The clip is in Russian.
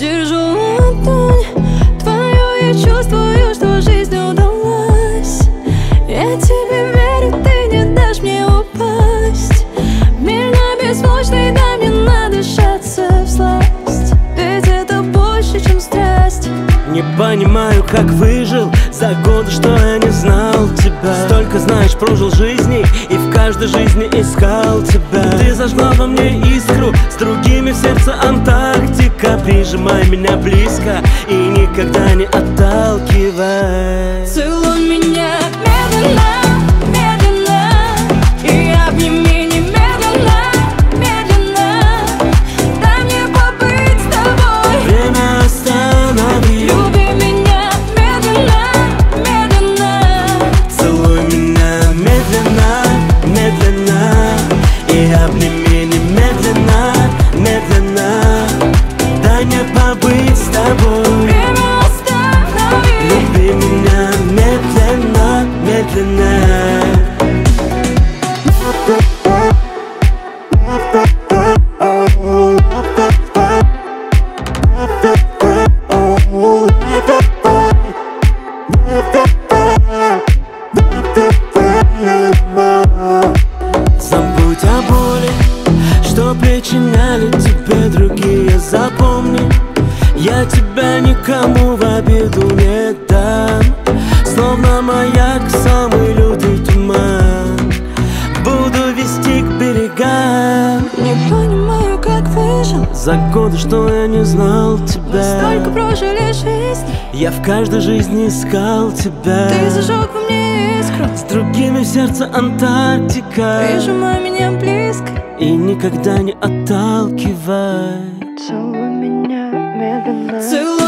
Держу ладонь твою и чувствую, что жизнь удалась. Я тебе верю, ты не дашь мне упасть. Меня беззвучный, дай мне надышаться всласть. Ведь это больше, чем страсть. Не понимаю, как выжил за годы, что я не знал тебя. Столько, знаешь, прожил жизней и в каждой жизни искал тебя. Ты зажгла во мне искру, с другими в сердце Антарктика. Прижимай меня близко и никогда не отталкивай. Целуй меня медленно, медленно, и обними немедленно, медленно. Дай мне побыть с тобой. Время останови. Люби меня медленно, медленно. Целуй меня медленно, медленно, и обними немедленно, медленно. Дай мне побыть с тобой. Время останови. Люби меня медленно, медленно. Забудь о боли, что причиняли тебе другие. Запомни, я тебя никому в обиду не дам. Словно маяк, самый лютый туман, буду вести к берегам. Не понимаю, как выжил За годы, что я не знал тебя. столько прожили жизнь. Я в каждой жизни искал тебя. Ты зажег во мне искру. С другими в сердце Антарктика. Прижимай меня близко. И никогда не отталкивай. Целуй меня медленно. Целуй